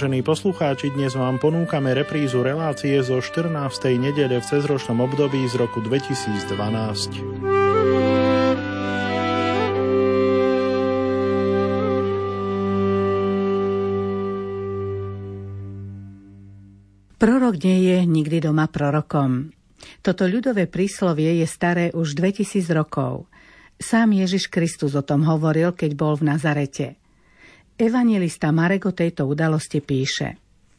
vážení poslucháči, dnes vám ponúkame reprízu relácie zo 14. nedele v cezročnom období z roku 2012. Prorok nie je nikdy doma prorokom. Toto ľudové príslovie je staré už 2000 rokov. Sám Ježiš Kristus o tom hovoril, keď bol v Nazarete. Evanjelista Marek o tejto udalosti píše: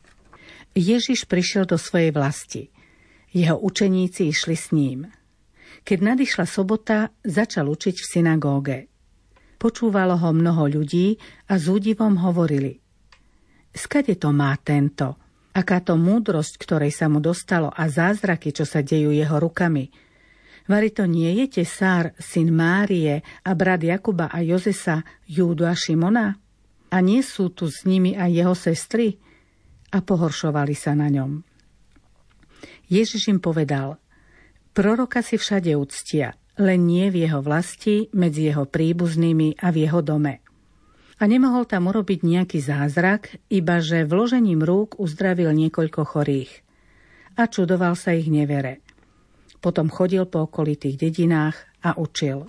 Ježiš prišiel do svojej vlasti. Jeho učeníci išli s ním. Keď nadišla sobota, začal učiť v synagóge. Počúvalo ho mnoho ľudí a s údivom hovorili: Skade to má tento? Akáto múdrosť, ktorej sa mu dostalo, a zázraky, čo sa dejú jeho rukami? Vari to nie je tesár, syn Márie a brat Jakuba a Jozesa, Júdu a Šimona? A nie sú tu s nimi aj jeho sestry? A pohoršovali sa na ňom. Ježiš im povedal: Proroka si všade uctia, len nie v jeho vlasti, medzi jeho príbuznými a v jeho dome. A nemohol tam urobiť nejaký zázrak, iba že vložením rúk uzdravil niekoľko chorých. A čudoval sa ich nevere. Potom chodil po okolitých dedinách a učil.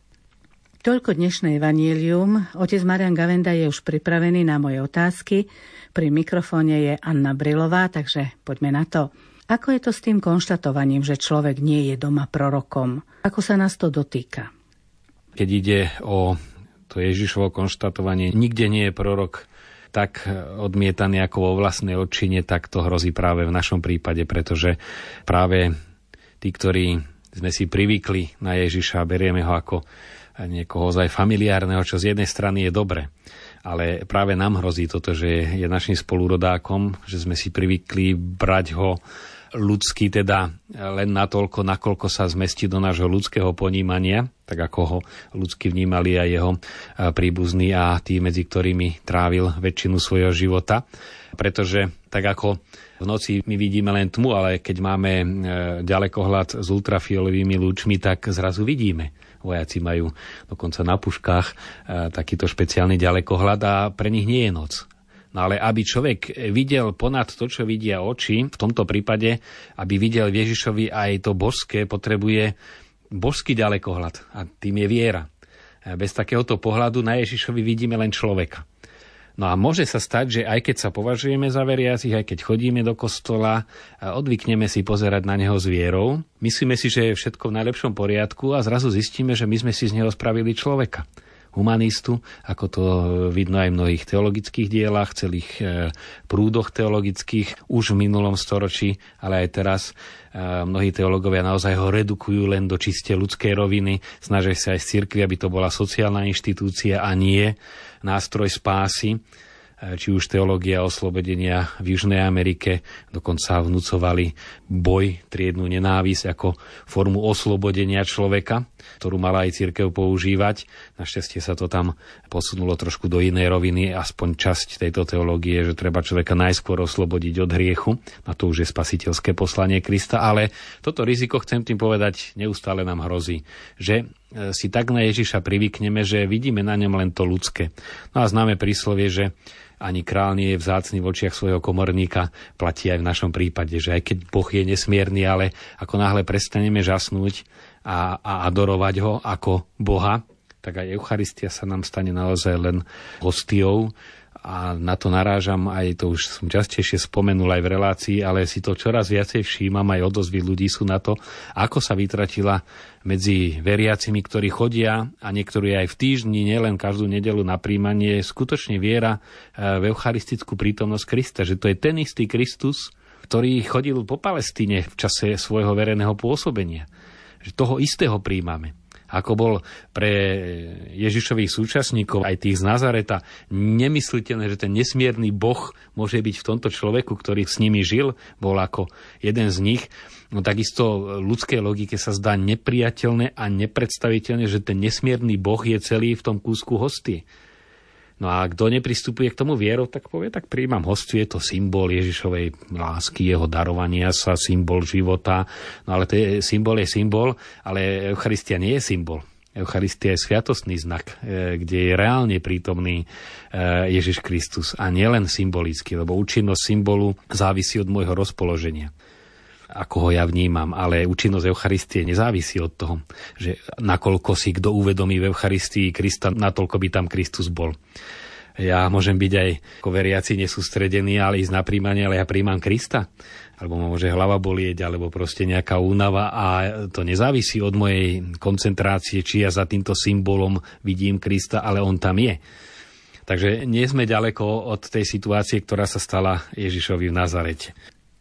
Toľko dnešné evanjelium. Otec Marián Gavenda je už pripravený na moje otázky. Pri mikrofóne je Anna Brilová, takže poďme na to. Ako je to s tým konštatovaním, že človek nie je doma prorokom? Ako sa nás to dotýka? Keď ide o to Ježišovo konštatovanie, nikde nie je prorok tak odmietaný ako vo vlastnej odčine, tak to hrozí práve v našom prípade, pretože práve tí, ktorí sme si privykli na Ježiša, berieme ho ako niekoho ozaj familiárneho, čo z jednej strany je dobre. Ale práve nám hrozí toto, že je našim spolurodákom, že sme si privykli brať ho ľudský, teda len natoľko, nakoľko sa zmestí do nášho ľudského ponímania, tak ako ho ľudsky vnímali aj jeho príbuzní a tí, medzi ktorými trávil väčšinu svojho života. Pretože tak ako v noci my vidíme len tmu, ale keď máme ďalekohľad s ultrafiolovými lúčmi, tak zrazu vidíme. Vojaci majú dokonca na puškách takýto špeciálny ďalekohľad a pre nich nie je noc. No ale aby človek videl ponad to, čo vidia oči, v tomto prípade, aby videl v Ježišovi aj to božské, potrebuje božský ďalekohľad a tým je viera. Bez takéhoto pohľadu na Ježišovi vidíme len človeka. No a môže sa stať, že aj keď sa považujeme za veriacich, aj keď chodíme do kostola, odvykneme si pozerať na neho s vierou, myslíme si, že je všetko v najlepšom poriadku a zrazu zistíme, že my sme si z neho spravili človeka. Humanistu, ako to vidno aj v mnohých teologických dielách, celých prúdoch teologických, už v minulom storočí, ale aj teraz mnohí teológovia naozaj ho redukujú len do čiste ľudskej roviny, snažia sa aj z cirkvi, aby to bola sociálna inštitúcia a nie nástroj spásy. Či už teológia oslobodenia v Južnej Amerike dokonca vnúcovali boj, triednu nenávisť ako formu oslobodenia človeka, ktorú mala aj cirkev používať. Našťastie sa to tam posunulo trošku do inej roviny, aspoň časť tejto teológie, že treba človeka najskôr oslobodiť od hriechu. A to už je spasiteľské poslanie Krista. Ale toto riziko, chcem tým povedať, neustále nám hrozí, že si tak na Ježiša privykneme, že vidíme na ňom len to ľudské. No a známe príslovie, že ani kráľ nie je vzácny v očiach svojho komorníka, platí aj v našom prípade, že aj keď Boh je nesmierny, ale ako náhle prestaneme žasnúť a adorovať ho ako Boha, tak aj Eucharistia sa nám stane naozaj len hostiou. A na to narážam, aj to už som častejšie spomenul aj v relácii, ale si to čoraz viacej všímam, aj odozvy ľudí sú na to, ako sa vytratila medzi veriacimi, ktorí chodia a niektorí aj v týždni, nielen každú nedeľu na príjmanie, skutočne viera v eucharistickú prítomnosť Krista, že to je ten istý Kristus, ktorý chodil po Palestíne v čase svojho verejného pôsobenia. Že toho istého príjmame. Ako bol pre Ježišových súčasníkov, aj tých z Nazareta, nemysliteľné, že ten nesmierny Boh môže byť v tomto človeku, ktorý s nimi žil, bol ako jeden z nich. No takisto ľudskej logike sa zdá nepriateľné a nepredstaviteľné, že ten nesmierny Boh je celý v tom kúsku hostie. No a kto nepristupuje k tomu vierou, tak povie, tak prijímam hostiu, je to symbol Ježišovej lásky, jeho darovania sa, symbol života. No ale to je symbol, ale Eucharistia nie je symbol. Eucharistia je sviatostný znak, kde je reálne prítomný Ježiš Kristus a nielen symbolicky, lebo účinnosť symbolu závisí od môjho rozpoloženia, ako ho ja vnímam, ale účinnosť Eucharistie nezávisí od toho, že nakoľko si kto uvedomí v Eucharistii Krista, natoľko by tam Kristus bol. Ja môžem byť aj ako veriaci nesústredený, ale ísť na príjmanie, ale ja príjmam Krista. Alebo ma môže hlava bolieť, alebo proste nejaká únava a to nezávisí od mojej koncentrácie, či ja za týmto symbolom vidím Krista, ale on tam je. Takže nie sme ďaleko od tej situácie, ktorá sa stala Ježišovi v Nazarete.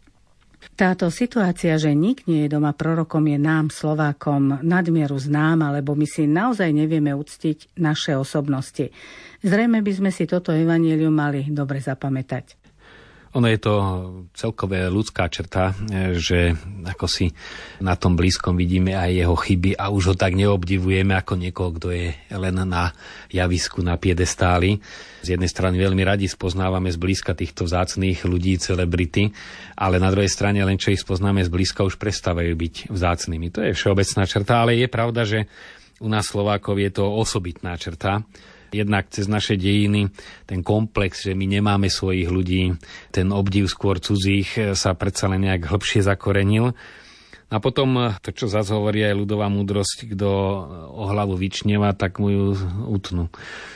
Táto situácia, že nik nie je doma prorokom, je nám, Slovákom, nadmieru známa, lebo my si naozaj nevieme uctiť naše osobnosti. Zrejme by sme si toto evanjelium mali dobre zapamätať. Ono je to celkové ľudská črta, že ako si na tom blízkom vidíme aj jeho chyby a už ho tak neobdivujeme ako niekoho, kto je len na javisku, na piedestáli. Z jednej strany veľmi radi spoznávame zblízka týchto vzácnych ľudí, celebrity, ale na druhej strane len čo ich spoznáme zblízka, už prestávajú byť vzácnymi. To je všeobecná črta, ale je pravda, že u nás Slovákov je to osobitná črta. Jednak cez naše dejiny ten komplex, že my nemáme svojich ľudí, ten obdiv skôr cudzích sa predsa len nejak hlbšie zakorenil. A potom to, čo zase hovorí aj ľudová múdrosť, kto o hlavu vyčneva, tak mu ju utnú.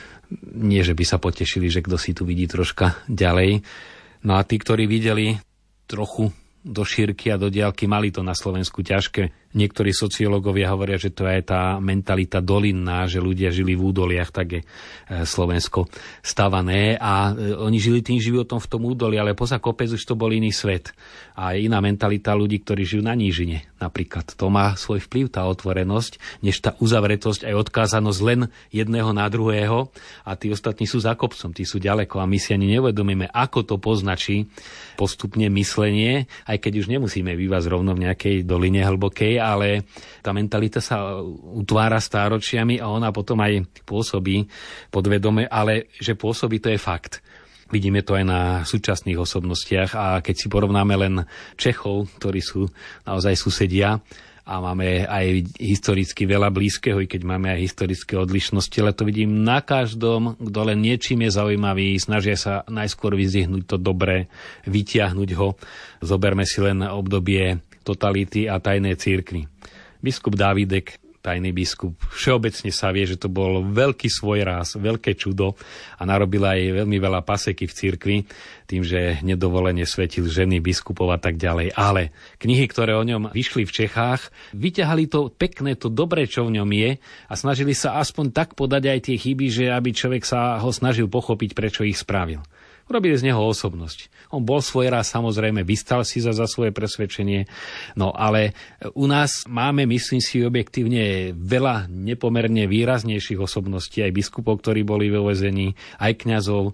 Nie, že by sa potešili, že kto si tu vidí troška ďalej. No a tí, ktorí videli trochu do šírky a do diaľky, mali to na Slovensku ťažké. Niektorí sociológovia hovoria, že to je tá mentalita dolinná, že ľudia žili v údoliach, tak je Slovensko stavané a oni žili tým životom v tom údoli, ale poza kopec už to bol iný svet. A iná mentalita ľudí, ktorí žijú na nížine napríklad. To má svoj vplyv, tá otvorenosť, než tá uzavretosť aj odkázanosť len jedného na druhého a tí ostatní sú za kopcom, tí sú ďaleko a my si ani neuvedomíme, ako to poznačí postupne myslenie, aj keď už nemusíme bývať zrovna v nejakej doline hlbokej, ale tá mentalita sa utvára stáročiami a ona potom aj pôsobí podvedome, ale že pôsobí, to je fakt. Vidíme to aj na súčasných osobnostiach a keď si porovnáme len Čechov, ktorí sú naozaj susedia a máme aj historicky veľa blízkeho, i keď máme aj historické odlišnosti, ale to vidím na každom, kto len niečím je zaujímavý, snažia sa najskôr vyzdvihnúť to dobré, vytiahnuť ho. Zoberme si len obdobie totality a tajnej cirkvi. Biskup Dávidek, tajný biskup, všeobecne sa vie, že to bol veľký svojráz, veľké čudo a narobil aj veľmi veľa paseky v cirkvi, tým, že nedovolene svetil ženy biskupov a tak ďalej. Ale knihy, ktoré o ňom vyšli v Čechách, vyťahali to pekné, to dobré, čo v ňom je a snažili sa aspoň tak podať aj tie chyby, že aby človek sa ho snažil pochopiť, prečo ich spravil. Urobili z neho osobnosť. On bol svoj raz, samozrejme, vystal si za svoje presvedčenie, no ale u nás máme, myslím si, objektívne veľa nepomerne výraznejších osobností, aj biskupov, ktorí boli vo väzení, aj kňazov.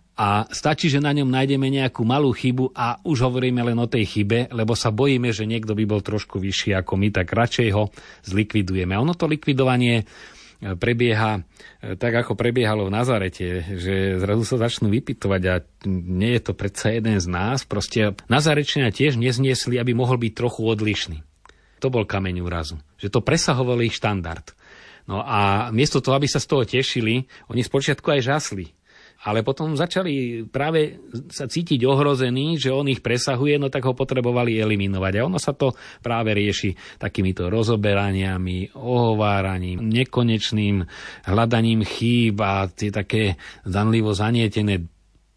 A stačí, že na ňom nájdeme nejakú malú chybu a už hovoríme len o tej chybe, lebo sa bojíme, že niekto by bol trošku vyšší ako my, tak radšej ho zlikvidujeme. A ono to likvidovanie prebieha tak, ako prebiehalo v Nazarete, že zrazu sa začnú vypytovať a nie je to predsa jeden z nás. Proste Nazarečania tiež nezniesli, aby mohol byť trochu odlišný. To bol kameň úrazu, že to presahovalo ich štandard. No a miesto toho, aby sa z toho tešili, oni spočiatku aj žasli. Ale potom začali práve sa cítiť ohrození, že on ich presahuje, no tak ho potrebovali eliminovať. A ono sa to práve rieši takýmito rozoberaniami, ohováraním, nekonečným hľadaním chýb a tie také zdanlivo zanietené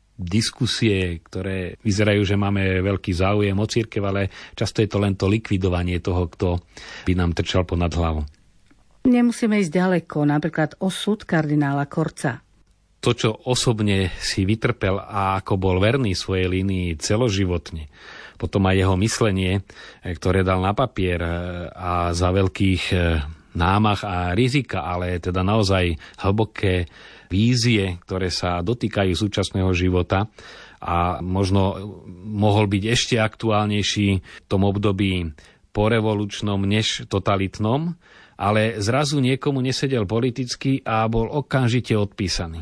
diskusie, ktoré vyzerajú, že máme veľký záujem o cirkev, ale často je to len to likvidovanie toho, kto by nám trčal ponad hlavu. Nemusíme ísť ďaleko, napríklad osud kardinála Korca. To, čo osobne si vytrpel a ako bol verný svojej línii celoživotne, potom aj jeho myslenie, ktoré dal na papier a za veľkých námach a rizika, ale teda naozaj hlboké vízie, ktoré sa dotýkajú súčasného života a možno mohol byť ešte aktuálnejší v tom období porevolučnom než totalitnom, ale zrazu niekomu nesedel politicky a bol okamžite odpísaný.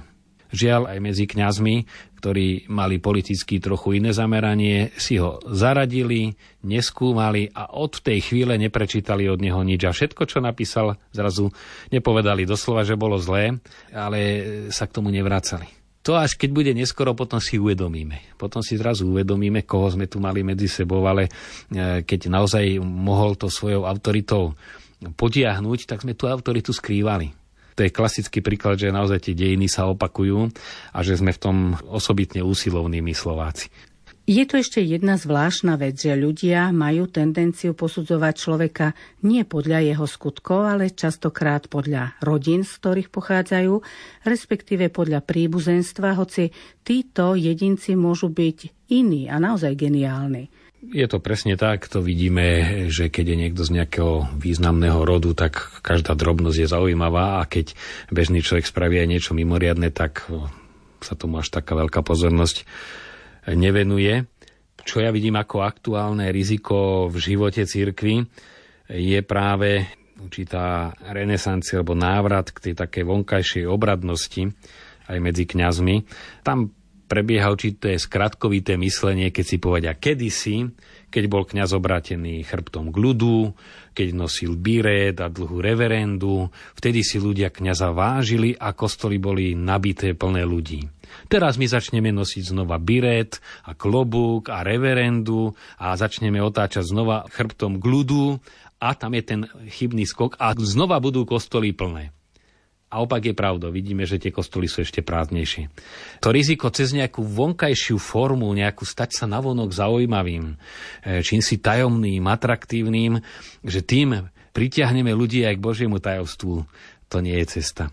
Žiaľ, aj medzi kňazmi, ktorí mali politicky trochu iné zameranie, si ho zaradili, neskúmali a od tej chvíle neprečítali od neho nič. A všetko, čo napísal, zrazu nepovedali doslova, že bolo zlé, ale sa k tomu nevracali. To až keď bude neskoro, potom si uvedomíme. Potom si zrazu uvedomíme, koho sme tu mali medzi sebou, ale keď naozaj mohol to svojou autoritou potiahnuť, tak sme tú autoritu skrývali. To je klasický príklad, že naozaj tie dejiny sa opakujú a že sme v tom osobitne úsilovní my Slováci. Je tu ešte jedna zvláštna vec, že ľudia majú tendenciu posudzovať človeka nie podľa jeho skutkov, ale častokrát podľa rodín, z ktorých pochádzajú, respektíve podľa príbuzenstva, hoci títo jedinci môžu byť iní a naozaj geniálni. Je to presne tak, to vidíme, že keď je niekto z nejakého významného rodu, tak každá drobnosť je zaujímavá a keď bežný človek spraví aj niečo mimoriadne, tak sa tomu až taká veľká pozornosť nevenuje. Čo ja vidím ako aktuálne riziko v živote cirkvi, je práve určitá renesancia alebo návrat k tej takej vonkajšej obradnosti aj medzi kňazmi. Tam prebieha určité skratkovité myslenie, keď si povedia kedysi, keď bol kňaz obrátený chrbtom k ľudu, keď nosil biret a dlhú reverendu, vtedy si ľudia kňaza vážili a kostoly boli nabité plné ľudí. Teraz my začneme nosiť znova biret a klobúk a reverendu a začneme otáčať znova chrbtom k ľudu a tam je ten chybný skok a znova budú kostoly plné. A opak je pravdou, vidíme, že tie kostoly sú ešte prázdnejšie. To riziko cez nejakú vonkajšiu formu, nejakú stať sa navonok zaujímavým, čím si tajomným, atraktívnym, že tým pritiahneme ľudí aj k Božiemu tajomstvu, to nie je cesta.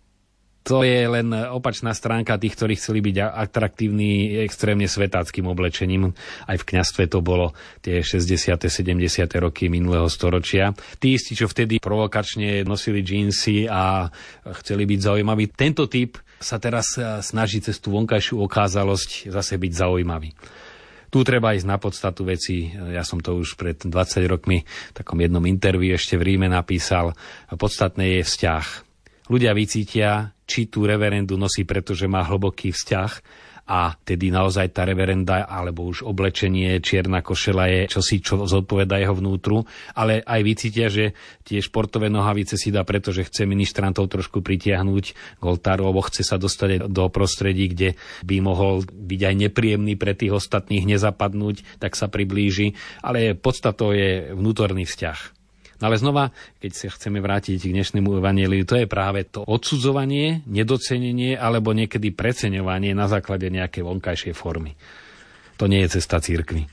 To je len opačná stránka tých, ktorí chceli byť atraktívni extrémne svetáckým oblečením. Aj v kňazstve to bolo tie 60. 70. roky minulého storočia. Tí istí, čo vtedy provokačne nosili džínsy a chceli byť zaujímaví. Tento typ sa teraz snaží cez tú vonkajšiu okázalosť zase byť zaujímavý. Tu treba ísť na podstatu veci. Ja som to už pred 20 rokmi v takom jednom interviu ešte v Ríme napísal. Podstatné je vzťah. Ľudia vycítia, či tú reverendu nosí, pretože má hlboký vzťah a tedy naozaj tá reverenda alebo už oblečenie, čierna košela je čosi, čo zodpovedá jeho vnútru, ale aj vycítia, že tie športové nohavice si dá, pretože chce ministrantov trošku pritiahnuť k oltáru, alebo chce sa dostať do prostredí, kde by mohol byť aj nepríjemný pre tých ostatných, nezapadnúť, tak sa priblíži, ale podstatou je vnútorný vzťah. Ale znova, keď sa chceme vrátiť k dnešnému evanjeliu, to je práve to odsudzovanie, nedocenenie alebo niekedy preceňovanie na základe nejakej vonkajšej formy. To nie je cesta cirkvi.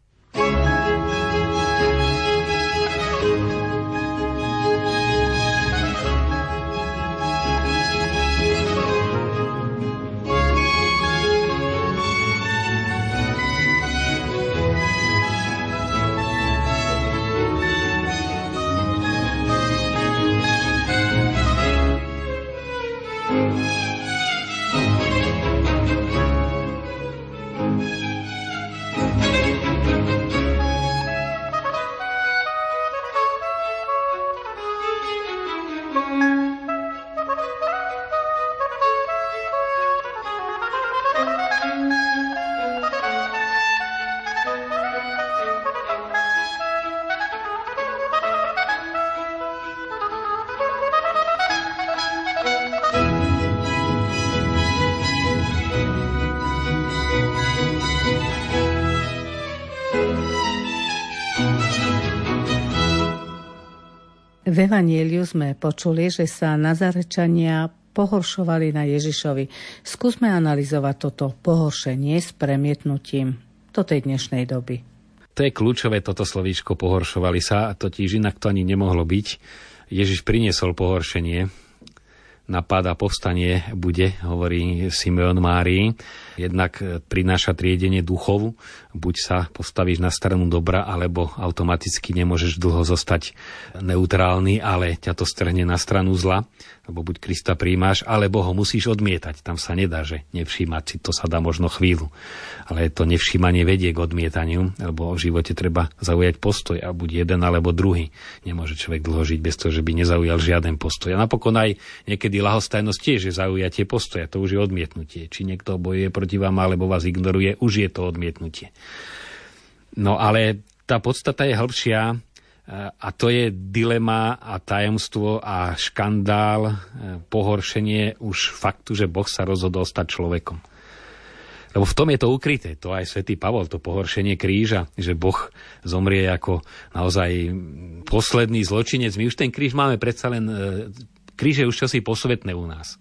V Evanjeliu sme počuli, že sa Nazarečania pohoršovali na Ježišovi. Skúsme analyzovať toto pohoršenie s premietnutím do tej dnešnej doby. To je kľúčové toto slovíčko pohoršovali sa, totiž inak to ani nemohlo byť. Ježiš priniesol pohoršenie. Napad a povstanie bude, hovorí Simeon Márii. Jednak prináša triedenie duchov, buď sa postavíš na stranu dobra, alebo automaticky nemôžeš dlho zostať neutrálny, ale ťa to strhne na stranu zla, lebo buď Krista príjmaš, alebo ho musíš odmietať. Tam sa nedá, že nevšímať si, to sa dá možno chvíľu. Ale to nevšímanie vedie k odmietaniu, lebo v živote treba zaujať postoj a buď jeden alebo druhý. Nemôže človek dlho žiť bez toho, že by nezaujal žiaden postoj. A napokon aj niekedy vtedy ľahostajnosť tiež je zaujatie postoja, to už je odmietnutie. Či niekto bojuje proti vám, alebo vás ignoruje, už je to odmietnutie. No ale tá podstata je hĺbšia a to je dilema a tajomstvo a škandál, pohoršenie už faktu, že Boh sa rozhodol stať človekom. Lebo v tom je to ukryté, to aj svätý Pavol, to pohoršenie kríža, že Boh zomrie ako naozaj posledný zločinec. My už ten kríž máme predsa len, kríž je už čosi posvetné u nás.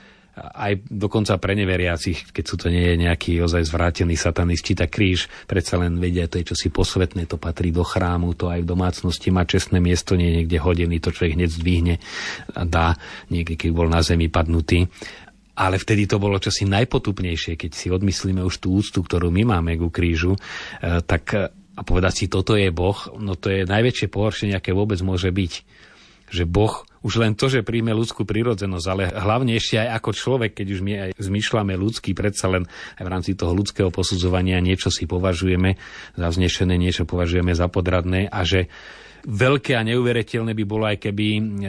Aj dokonca pre neveriacich, keď sú to nie je nejaký ozaj zvrátený satanisti, tak kríž predsa len vedia, to je čosi posvetné, to patrí do chrámu, to aj v domácnosti má čestné miesto, nie niekde hodený, to človek hneď zdvihne a dá niekde, keď bol na zemi padnutý. Ale vtedy to bolo čosi najpotupnejšie, keď si odmyslíme už tú úctu, ktorú my máme ku krížu, tak a povedať si, toto je Boh, no to je najväčšie pohoršenie, aké vôbec môže byť. Že Boh, už len to, že príjme ľudskú prirodzenosť, ale hlavne ešte aj ako človek, keď už my aj zmýšľame ľudský, predsa len aj v rámci toho ľudského posudzovania niečo si považujeme za vznešené, niečo považujeme za podradné a že veľké a neuveriteľné by bolo, aj keby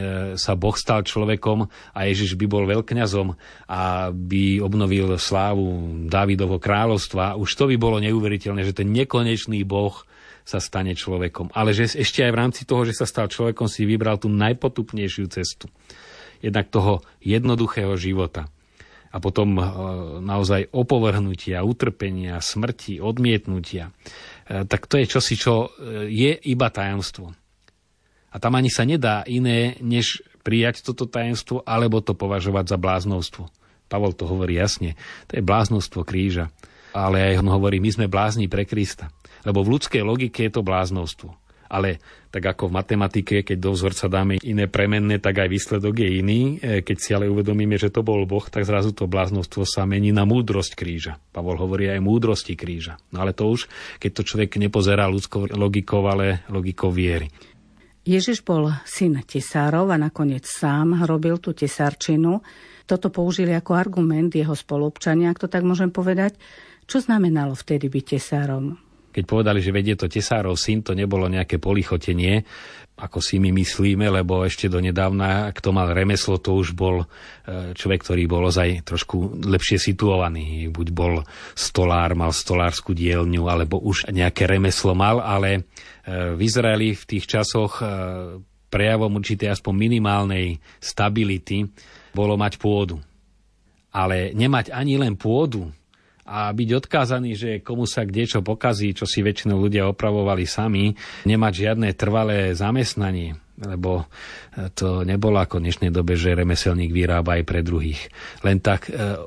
sa Boh stal človekom a Ježiš by bol veľkňazom a by obnovil slávu Dávidovho kráľovstva. Už to by bolo neuveriteľné, že ten nekonečný Boh sa stane človekom. Ale že ešte aj v rámci toho, že sa stal človekom, si vybral tú najpotupnejšiu cestu. Jednak toho jednoduchého života. A potom naozaj opovrhnutia, utrpenia, smrti, odmietnutia. Tak to je čosi, čo je iba tajomstvo. A tam ani sa nedá iné, než prijať toto tajomstvo, alebo to považovať za bláznovstvo. Pavol to hovorí jasne. To je bláznovstvo kríža. Ale aj on hovorí, my sme blázni pre Krista. Lebo v ľudskej logike je to bláznovstvo. Ale tak ako v matematike, keď do vzorca dáme iné premenné, tak aj výsledok je iný. Keď si ale uvedomíme, že to bol Boh, tak zrazu to bláznovstvo sa mení na múdrosť kríža. Pavol hovorí aj múdrosti kríža. No ale to už, keď to človek nepozerá ľudskou logikou, ale logikou viery. Ježiš bol syn tesárov a nakoniec sám robil tú tesárčinu. Toto použili ako argument jeho spoluobčania, ak to tak môžem povedať. Čo znamenalo vtedy byť tesárom? Keď povedali, že vedie to tesárov syn, to nebolo nejaké polichotenie, ako si my myslíme, lebo ešte donedávna, kto mal remeslo, to už bol človek, ktorý bol ozaj trošku lepšie situovaný. Buď bol stolár, mal stolárskú dielňu, alebo už nejaké remeslo mal, ale v Izraeli v tých časoch prejavom určitej aspoň minimálnej stability bolo mať pôdu. Ale nemať ani len pôdu, a byť odkázaný, že komu sa kdečo pokazí, čo si väčšinou ľudia opravovali sami, nemať žiadne trvalé zamestnanie, lebo to nebolo ako v dnešnej dobe, že remeselník vyrába aj pre druhých. Len tak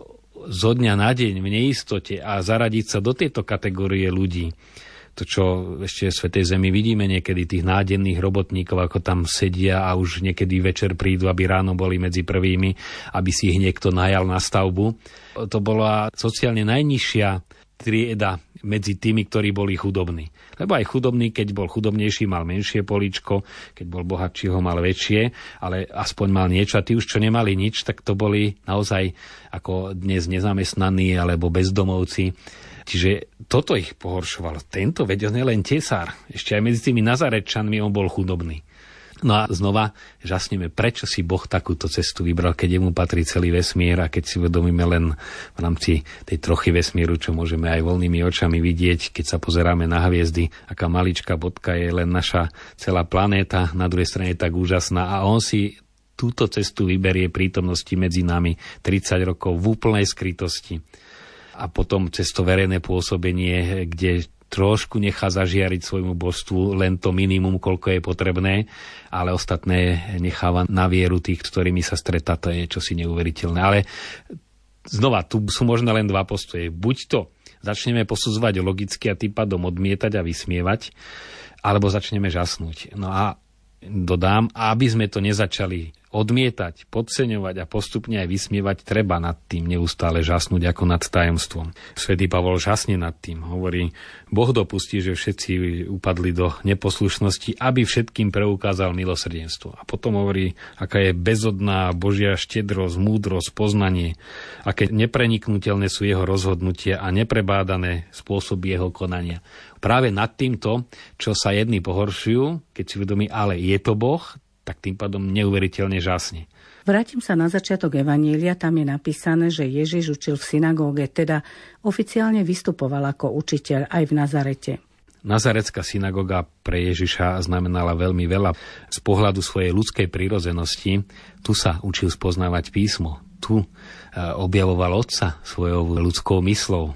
zo dňa na deň v neistote a zaradiť sa do tejto kategórie ľudí, to, čo ešte v Svätej Zemi vidíme niekedy, tých nádenných robotníkov, ako tam sedia a už niekedy večer prídu, aby ráno boli medzi prvými, aby si ich niekto najal na stavbu. To bola sociálne najnižšia trieda medzi tými, ktorí boli chudobní. Lebo aj chudobný, keď bol chudobnejší, mal menšie políčko, keď bol bohatší, ho mal väčšie, ale aspoň mal niečo. A tí už, čo nemali nič, tak to boli naozaj ako dnes nezamestnaní alebo bezdomovci. Čiže toto ich pohoršovalo. Tento, veď on je len tesár. Ešte aj medzi tými Nazarečanmi on bol chudobný. No a znova žasneme, prečo si Boh takúto cestu vybral, keď jemu patrí celý vesmír a keď si uvedomíme len v rámci tej trochy vesmíru, čo môžeme aj voľnými očami vidieť, keď sa pozeráme na hviezdy, aká maličká bodka je len naša celá planéta, na druhej strane tak úžasná a on si túto cestu vyberie prítomnosti medzi nami 30 rokov v úplnej skrytosti. A potom cez to verejné pôsobenie, kde trošku nechá zažiariť svojmu božstvu len to minimum, koľko je potrebné, ale ostatné necháva na vieru tých, s ktorými sa stretá, to je čosi neuveriteľné. Ale znova, tu sú možno len dva postoje. Buď to začneme posudzovať logicky a tým pádom odmietať a vysmievať, alebo začneme žasnúť. No a dodám, aby sme to nezačali odmietať, podceňovať a postupne aj vysmievať, treba nad tým neustále žasnúť ako nad tajomstvom. Svätý Pavol žasne nad tým. Hovorí, Boh dopustí, že všetci upadli do neposlušnosti, aby všetkým preukázal milosrdenstvo. A potom hovorí, aká je bezodná Božia štedrosť, múdrosť, poznanie, aké nepreniknutelné sú jeho rozhodnutia a neprebádané spôsoby jeho konania. Práve nad týmto, čo sa jedni pohoršujú, keď si vedomí, ale je to Boh, tak tým pádom neuveriteľne žasne. Vrátim sa na začiatok Evanília, tam je napísané, že Ježiš učil v synagóge, teda oficiálne vystupoval ako učiteľ aj v Nazarete. Nazaretská synagóga pre Ježiša znamenala veľmi veľa. Z pohľadu svojej ľudskej prirodzenosti tu sa učil spoznávať písmo. Tu objavoval Otca svojou ľudskou myslou.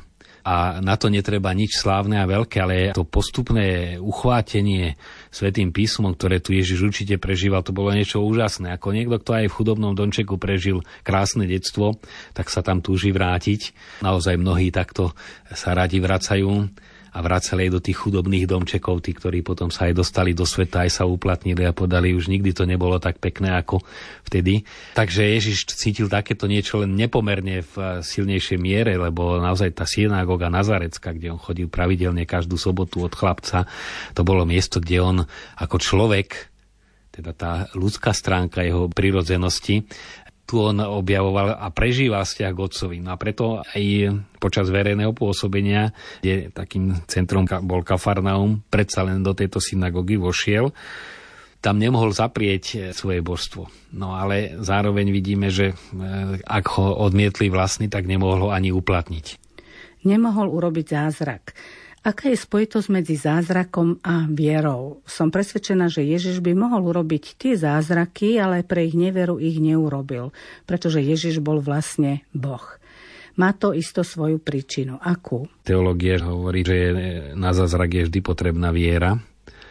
A na to netreba nič slávne a veľké, ale to postupné uchvátenie Svätým písmom, ktoré tu Ježiš určite prežíval, to bolo niečo úžasné. Ako niekto, kto aj v chudobnom domčeku prežil krásne detstvo, tak sa tam túži vrátiť. Naozaj mnohí takto sa radi vracajú a vracali aj do tých chudobných domčekov, tí, ktorí potom sa aj dostali do sveta, aj sa uplatnili a podali, už nikdy to nebolo tak pekné ako vtedy. Takže Ježiš cítil takéto niečo len nepomerne v silnejšej miere, lebo naozaj tá synagóga Nazarecká, kde on chodil pravidelne každú sobotu od chlapca, to bolo miesto, kde on ako človek, teda tá ľudská stránka jeho prirodzenosti, tu on objavoval a prežíval vzťah k Otcovi. No a preto aj počas verejného pôsobenia, kde takým centrom bol Kafarnaum, predsa len do tejto synagógy vošiel, tam nemohol zaprieť svoje božstvo. No ale zároveň vidíme, že ak ho odmietli vlastní, tak nemohol ho ani uplatniť. Nemohol urobiť zázrak. Aká je spojitosť medzi zázrakom a vierou? Som presvedčená, že Ježiš by mohol urobiť tie zázraky, ale pre ich neveru ich neurobil, pretože Ježiš bol vlastne Boh. Má to isto svoju príčinu. Akú? Teológia hovorí, že na zázrak je vždy potrebná viera,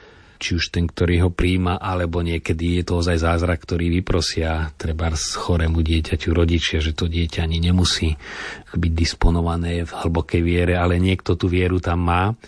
či už ten, ktorý ho prijíma, alebo niekedy je to ozaj zázrak, ktorý vyprosia trebárs chorému dieťaťu rodičia, že to dieťa ani nemusí byť disponované v hlbokej viere, ale niekto tú vieru tam má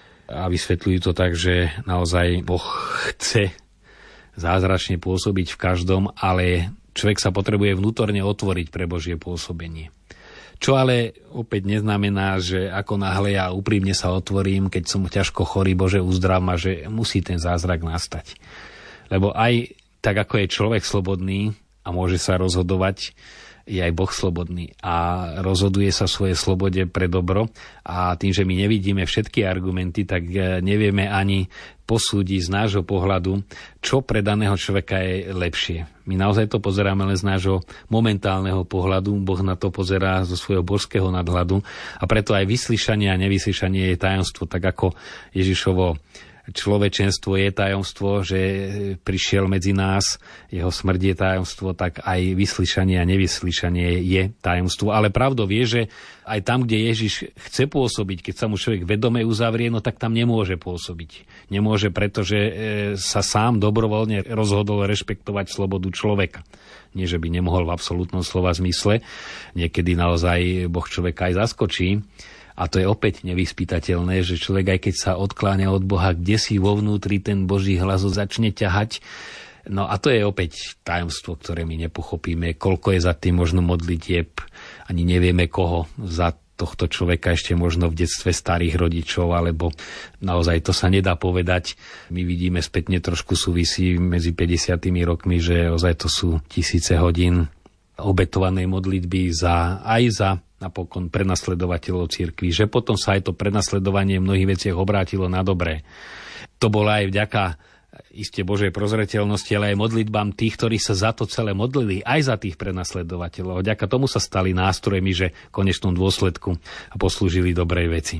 a vysvetľujú to tak, že naozaj Boh chce zázračne pôsobiť v každom, ale človek sa potrebuje vnútorne otvoriť pre Božie pôsobenie. Čo ale opäť neznamená, že ako náhle ja úprimne sa otvorím, keď som ťažko chorý, Bože, uzdrav ma, že musí ten zázrak nastať. Lebo aj tak, ako je človek slobodný a môže sa rozhodovať, je aj Boh slobodný a rozhoduje sa v svojej slobode pre dobro a tým, že my nevidíme všetky argumenty, tak nevieme ani posúdiť z nášho pohľadu, čo pre daného človeka je lepšie. My naozaj to pozeráme len z nášho momentálneho pohľadu, Boh na to pozerá zo svojho božského nadhľadu a preto aj vyslyšanie a nevyslyšanie je tajomstvo, tak ako Ježišovo človečenstvo je tajomstvo, že prišiel medzi nás, jeho smrť je tajomstvo, tak aj vyslyšanie a nevyslyšanie je tajomstvo. Ale pravdou je, že aj tam, kde Ježiš chce pôsobiť, keď sa mu človek vedome uzavrie, no tak tam nemôže pôsobiť. Nemôže, pretože sa sám dobrovoľne rozhodol rešpektovať slobodu človeka. Nie, že by nemohol v absolútnom slova zmysle. Niekedy naozaj Boh človeka aj zaskočí. A to je opäť nevyspytateľné, že človek, aj keď sa odkláňa od Boha, kde si vo vnútri ten Boží hlas začne ťahať. No a to je opäť tajomstvo, ktoré my nepochopíme. Koľko je za tým možno modlitieb, ani nevieme koho za tohto človeka, ešte možno v detstve starých rodičov, alebo naozaj to sa nedá povedať. My vidíme spätne trošku súvisí medzi 50 rokmi, že ozaj to sú tisíce hodín obetovanej modlitby aj za napokon prenasledovateľov cirkvi, že potom sa aj to prenasledovanie v mnohých veciach obrátilo na dobré. To bolo aj vďaka iste Božej prozreteľnosti, ale aj modlitbám tých, ktorí sa za to celé modlili, aj za tých prenasledovateľov. Vďaka tomu sa stali nástrojmi, že v konečnom dôsledku poslúžili dobrej veci.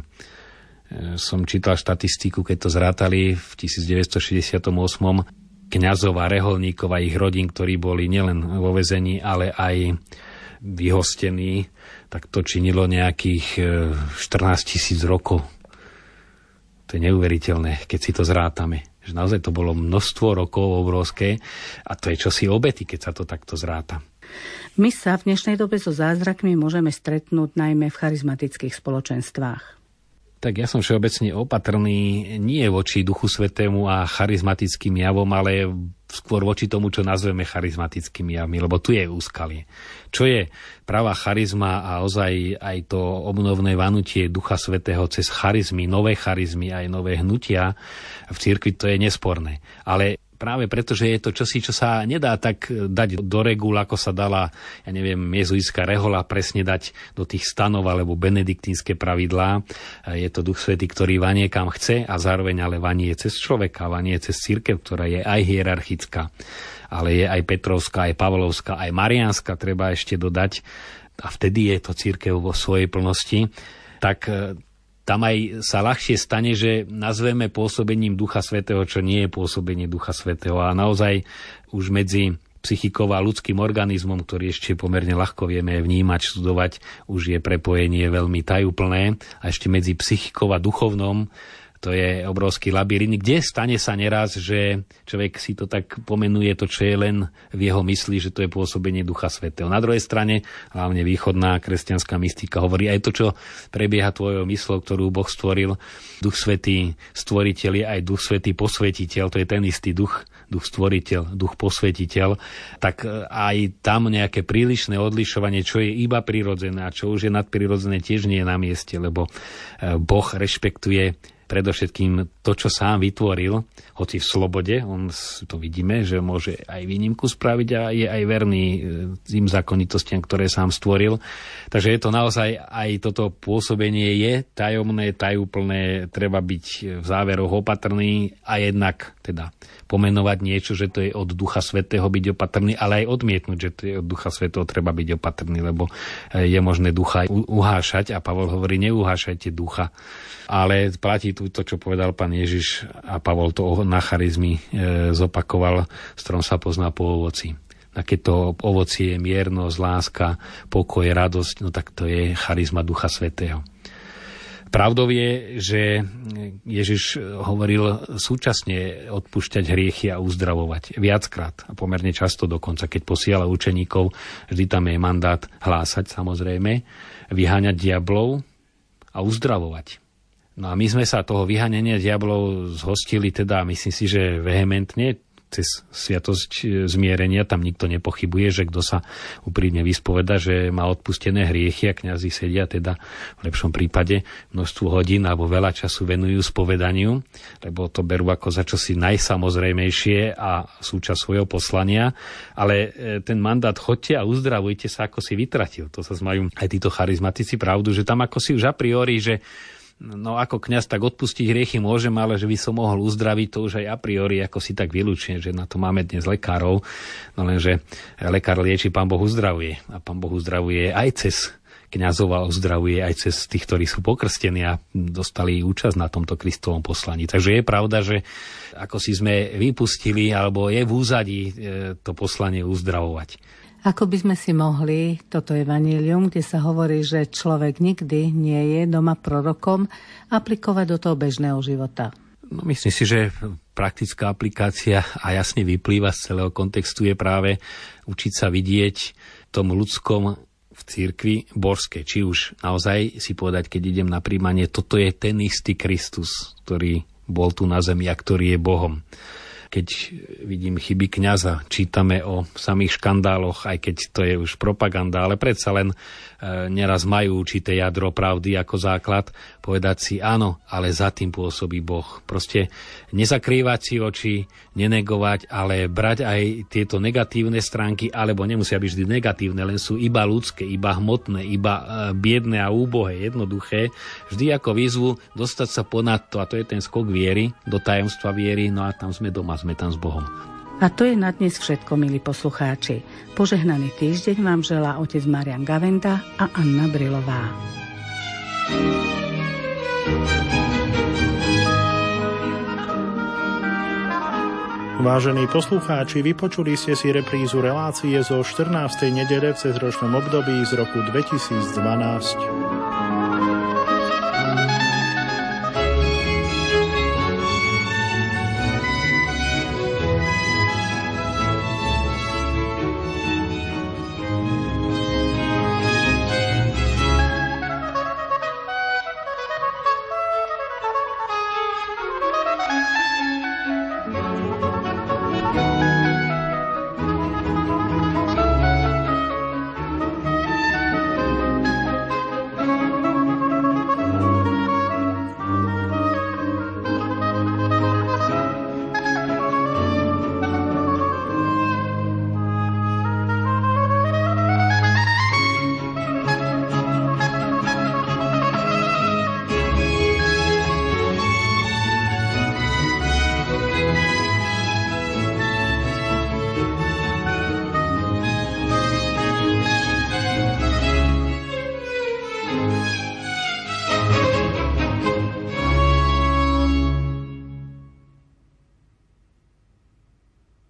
Som čítal štatistiku, keď to zrátali v 1968. kňazov a reholníkov a ich rodín, ktorí boli nielen vo väzení, ale aj vyhostení, tak to činilo nejakých 14 000 rokov. To je neuveriteľné, keď si to zrátame. Že naozaj to bolo množstvo rokov obrovské a to je čosi obety, keď sa to takto zráta. My sa v dnešnej dobe so zázrakmi môžeme stretnúť najmä v charizmatických spoločenstvách. Tak ja som všeobecne opatrný nie voči Duchu Svätému a charizmatickým javom, ale skôr voči tomu, čo nazveme charizmatickými javmi, lebo tu je úskalie. Čo je pravá charizma a ozaj aj to obnovné vanutie Ducha Svätého cez charizmy, nové charizmy, aj nové hnutia v cirkvi, to je nesporné. Ale práve preto, že je to čosi, čo sa nedá tak dať do regul, ako sa dala, jezuitská rehoľa presne dať do tých stanov alebo benediktínske pravidlá. Je to Duch Svätý, ktorý vanie kam chce a zároveň ale vanie cez človeka, vanie cez cirkev, ktorá je aj hierarchická, ale je aj Petrovská, aj Pavlovská, aj Mariánska, treba ešte dodať. A vtedy je to cirkev vo svojej plnosti. Tak tam aj sa ľahšie stane, že nazveme pôsobením Ducha Svätého, čo nie je pôsobenie Ducha Svätého. A naozaj už medzi psychikou a ľudským organizmom, ktorý ešte pomerne ľahko vieme vnímať, študovať, už je prepojenie veľmi tajúplné. A ešte medzi psychikou a duchovnom, to je obrovský labyrint, kde stane sa neraz, že človek si to tak pomenuje, to, čo je len v jeho mysli, že to je pôsobenie Ducha Svätého. Na druhej strane, hlavne východná kresťanská mystika hovorí aj to, čo prebieha tvojou myslou, ktorú Boh stvoril. Duch Svätý stvoriteľ je aj Duch Svätý posvetiteľ, to je ten istý duch, duch stvoriteľ, duch posvetiteľ. Tak aj tam nejaké prílišné odlišovanie, čo je iba prirodzené a čo už je nadprirodzené, tiež nie je na mieste, lebo Boh rešpektuje predovšetkým to, čo sám vytvoril, hoci v slobode, on to vidíme, že môže aj výnimku spraviť a je aj verný tým zákonitostiam, ktoré sám stvoril. Takže je to naozaj, aj toto pôsobenie je tajomné, tajúplné, treba byť v záveroch opatrný a jednak teda pomenovať niečo, že to je od Ducha Svätého byť opatrný, ale aj odmietnúť, že to je od Ducha Svätého treba byť opatrný, lebo je možné ducha uhášať a Pavol hovorí, neuhášajte ducha. Ale platí tu to, čo povedal pán Ježiš a Pavol to na charizmy zopakoval, strom sa pozná po ovoci. A keď to ovocie je miernosť, láska, pokoj, radosť, no tak to je charizma Ducha Svätého. Pravdou je, že Ježiš hovoril súčasne odpúšťať hriechy a uzdravovať. Viackrát a pomerne často dokonca, keď posiela učeníkov, vždy tam je mandát hlásať, samozrejme, vyháňať diablov a uzdravovať. No a my sme sa toho vyhanenia diablov zhostili, teda myslím si, že vehementne, cez sviatosť zmierenia, tam nikto nepochybuje, že kto sa úprimne vyspoveda, že má odpustené hriechy a kňazi sedia teda v lepšom prípade množstvu hodín alebo veľa času venujú spovedaniu, lebo to berú ako za čosi najsamozrejmejšie a súčasť svojho poslania, ale ten mandát chodte a uzdravujte sa, ako si vytratil. To sa majú aj títo charizmatici pravdu, že tam ako si už a priori, že no ako kňaz tak odpustiť hriechy môžem, ale že by som mohol uzdraviť, to už aj a priori ako si tak vylúčne, že na to máme dnes lekárov, no lenže lekár lieči, Pán Boh uzdravuje a Pán Boh uzdravuje aj cez kňazov a uzdravuje aj cez tých, ktorí sú pokrstení a dostali účasť na tomto Kristovom poslaní. Takže je pravda, že ako si sme vypustili, alebo je v úzadí to poslanie uzdravovať. Ako by sme si mohli toto evanjelium, kde sa hovorí, že človek nikdy nie je doma prorokom, aplikovať do toho bežného života? No, myslím si, že praktická aplikácia a jasne vyplýva z celého kontextu je práve učiť sa vidieť tomu ľudskom v cirkvi božskej. Či už naozaj si povedať, keď idem na príjmanie, toto je ten istý Kristus, ktorý bol tu na zemi a ktorý je Bohom. Keď vidím chyby kňaza, čítame o samých škandáloch, aj keď to je už propaganda, ale predsa len neraz majú určité jadro pravdy ako základ, povedať si áno, ale za tým pôsobí Boh. Proste nezakrývať si oči, nenegovať, ale brať aj tieto negatívne stránky, alebo nemusia byť vždy negatívne, len sú iba ľudské, iba hmotné, iba biedné a úbohé, jednoduché. Vždy ako výzvu dostať sa ponad to, a to je ten skok viery, do tajomstva viery, no a tam sme doma, sme tam s Bohom. A to je na dnes všetko, milí poslucháči. Požehnaný týždeň vám želá otec Marián Gavenda a Anna Brilová. Vážení poslucháči, vypočuli ste si reprízu relácie zo 14. nedele v cezročnom období z roku 2012.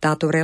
Táto